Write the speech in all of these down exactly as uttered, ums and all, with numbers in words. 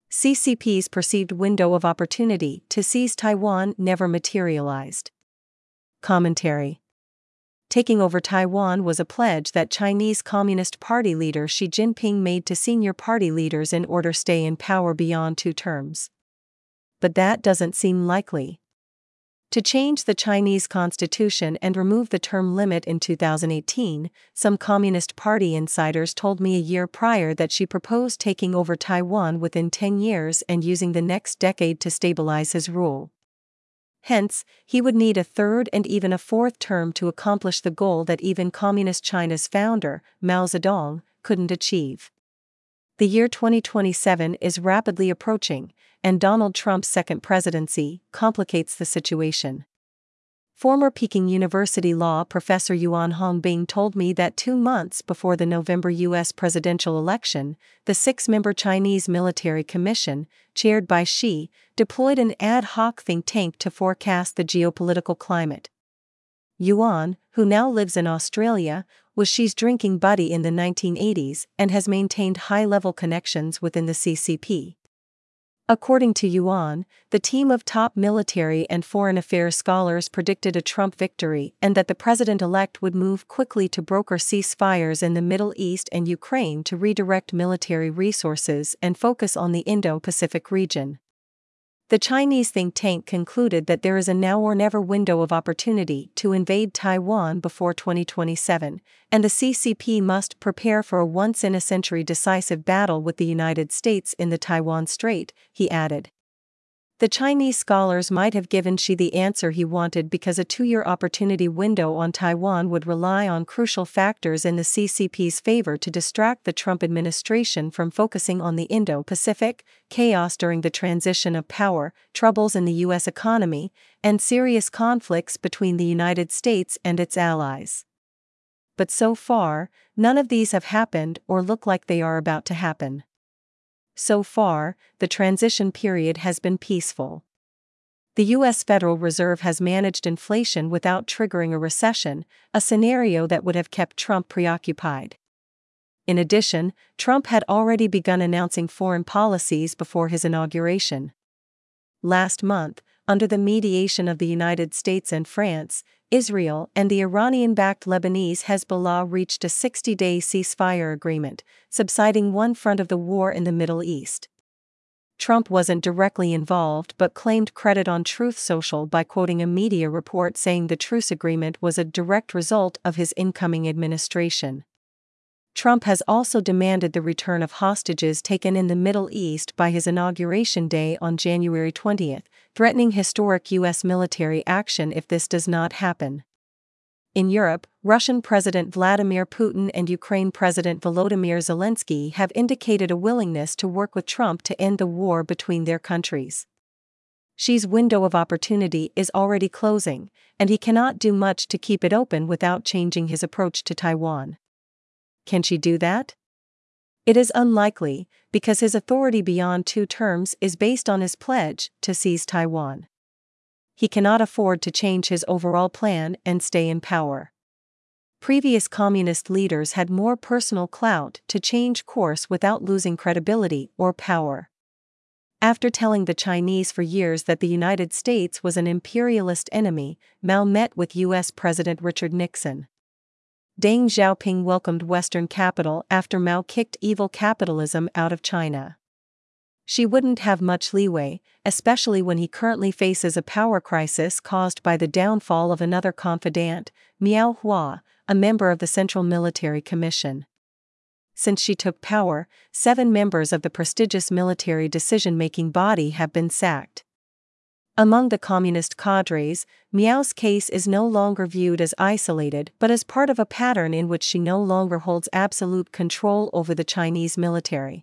C C P's perceived window of opportunity to seize Taiwan never materialized. Commentary. Taking over Taiwan was a pledge that Chinese Communist Party leader Xi Jinping made to senior party leaders in order to stay in power beyond two terms. But that doesn't seem likely. To change the Chinese constitution and remove the term limit in two thousand eighteen, some Communist Party insiders told me a year prior that she proposed taking over Taiwan within ten years and using the next decade to stabilize his rule. Hence, he would need a third and even a fourth term to accomplish the goal that even Communist China's founder, Mao Zedong, couldn't achieve. The year twenty twenty-seven is rapidly approaching, and Donald Trump's second presidency complicates the situation. Former Peking University law professor Yuan Hongbing told me that two months before the November U S presidential election, the six-member Chinese military commission, chaired by Xi, deployed an ad hoc think tank to forecast the geopolitical climate. Yuan, who now lives in Australia, was Xi's drinking buddy in the nineteen eighties and has maintained high-level connections within the C C P. According to Yuan, the team of top military and foreign affairs scholars predicted a Trump victory and that the president-elect would move quickly to broker ceasefires in the Middle East and Ukraine to redirect military resources and focus on the Indo-Pacific region. The Chinese think tank concluded that there is a now-or-never window of opportunity to invade Taiwan before twenty twenty-seven, and the C C P must prepare for a once-in-a-century decisive battle with the United States in the Taiwan Strait, he added. The Chinese scholars might have given Xi the answer he wanted because a two-year opportunity window on Taiwan would rely on crucial factors in the C C P's favor to distract the Trump administration from focusing on the Indo-Pacific, chaos during the transition of power, troubles in the U S economy, and serious conflicts between the United States and its allies. But so far, none of these have happened or look like they are about to happen. So far, the transition period has been peaceful. The U S Federal Reserve has managed inflation without triggering a recession, a scenario that would have kept Trump preoccupied. In addition, Trump had already begun announcing foreign policies before his inauguration. Last month, under the mediation of the United States and France, Israel and the Iranian-backed Lebanese Hezbollah reached a sixty-day ceasefire agreement, subsiding one front of the war in the Middle East. Trump wasn't directly involved but claimed credit on Truth Social by quoting a media report saying the truce agreement was a direct result of his incoming administration. Trump has also demanded the return of hostages taken in the Middle East by his inauguration day on January twentieth, threatening historic U S military action if this does not happen. In Europe, Russian President Vladimir Putin and Ukraine President Volodymyr Zelensky have indicated a willingness to work with Trump to end the war between their countries. Xi's window of opportunity is already closing, and he cannot do much to keep it open without changing his approach to Taiwan. Can Xi do that? It is unlikely, because his authority beyond two terms is based on his pledge to seize Taiwan. He cannot afford to change his overall plan and stay in power. Previous communist leaders had more personal clout to change course without losing credibility or power. After telling the Chinese for years that the United States was an imperialist enemy, Mao met with U S President Richard Nixon. Deng Xiaoping welcomed Western capital after Mao kicked evil capitalism out of China. Xi wouldn't have much leeway, especially when he currently faces a power crisis caused by the downfall of another confidant, Miao Hua, a member of the Central Military Commission. Since Xi took power, seven members of the prestigious military decision-making body have been sacked. Among the communist cadres, Miao's case is no longer viewed as isolated but as part of a pattern in which Xi no longer holds absolute control over the Chinese military.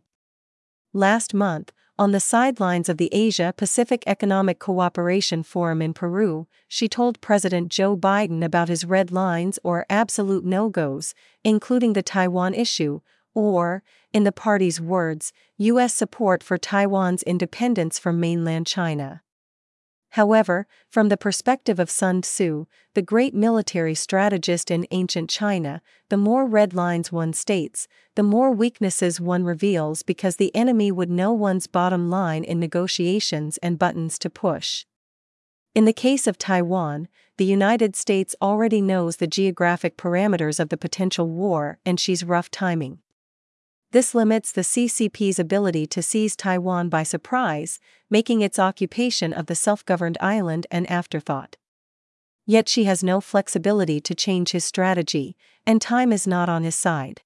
Last month, on the sidelines of the Asia-Pacific Economic Cooperation Forum in Peru, Xi told President Joe Biden about his red lines or absolute no-goes, including the Taiwan issue, or, in the party's words, U S support for Taiwan's independence from mainland China. However, from the perspective of Sun Tzu, the great military strategist in ancient China, the more red lines one states, the more weaknesses one reveals, because the enemy would know one's bottom line in negotiations and buttons to push. In the case of Taiwan, the United States already knows the geographic parameters of the potential war, and she's rough timing. This limits the C C P's ability to seize Taiwan by surprise, making its occupation of the self-governed island an afterthought. Yet she has no flexibility to change his strategy, and time is not on his side.